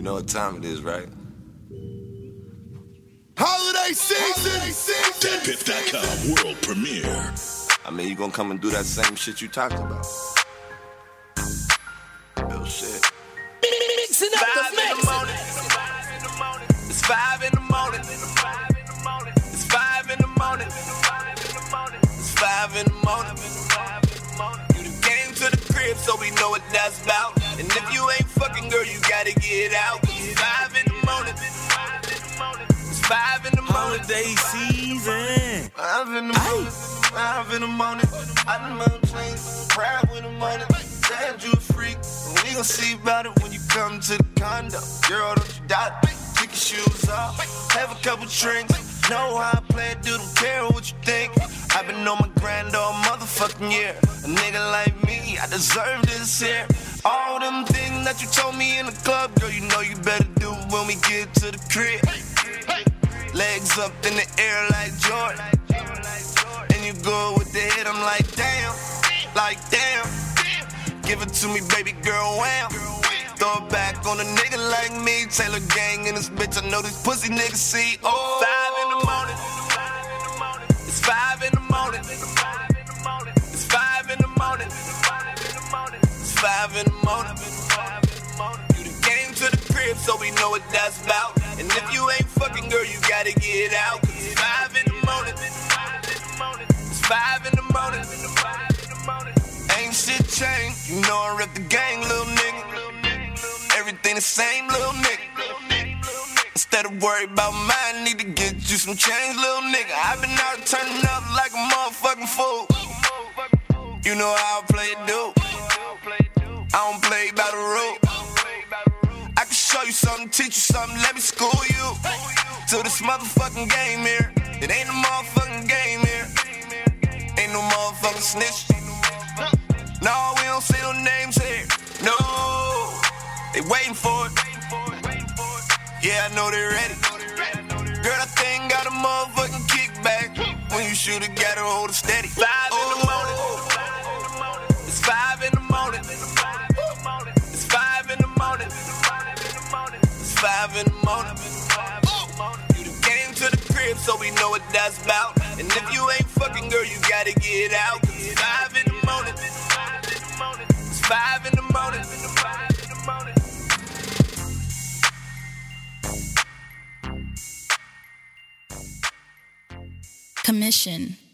You know what time it is, right? Holiday season! DatPiff.com world premiere. I mean, you gonna come and do that same shit you talked about. Real shit. Mixing up the mix. It's 5 in the morning. It's 5 in the morning. It's 5 in the morning. You done came to the crib, so we know what that's about. And if you ain't fucking, girl, you gotta get out. It's 5 in the morning. It's 5 in the morning. Holiday season. 5 in the morning. 5 in the morning. I done made chains. Proud with the money. Said you a freak. And we gon' see about it when you come to the condo. Girl, don't you doubt it. Take your shoes off. Have a couple drinks. Know how I play it, dude. Don't care what you think. I've been on my grind all motherfucking year. A nigga like me, I deserve this here. All them things that you told me in the club, girl, you know you better do when we get to the crib. Legs up in the air like Jordan. And you go with the hit, I'm like, damn. Like, damn. Give it to me, baby girl, wham. Throw it back on a nigga like me. Taylor gang in this bitch, I know this pussy niggas see. Oh, 5 in the morning. It's 5 in the morning. It's 5 in the morning. It's 5 in the morning. It's 5 in the morning. You done came to the crib, so we know what that's about. And if you ain't fucking, girl, you gotta get out. It's 5 in the morning. It's 5 in the morning. Ain't shit changed. You know I rep the gang, little nigga. Everything the same, little nigga. Instead of worry about mine, need to get you some change, little nigga. I've been out turning up like a motherfucking fool. You know how I play it, dude. I don't play by the rule. I can show you something, teach you something, let me school you. To this motherfucking game here. It ain't a motherfucking game here. Ain't no motherfucking snitch. No, we don't say no names here. No, they waiting for it. Yeah, I know they ready. Girl, that thing got a motherfucking kickback. When you shoot it, gotta hold it steady. 5 in the morning. It's 5 in the morning. It's 5 in the morning. It's 5 in the morning. You done came to the crib, so we know what that's about. And if you ain't fucking, girl, you gotta get out. It's 5 in the morning. It's 5 in the morning. Commission.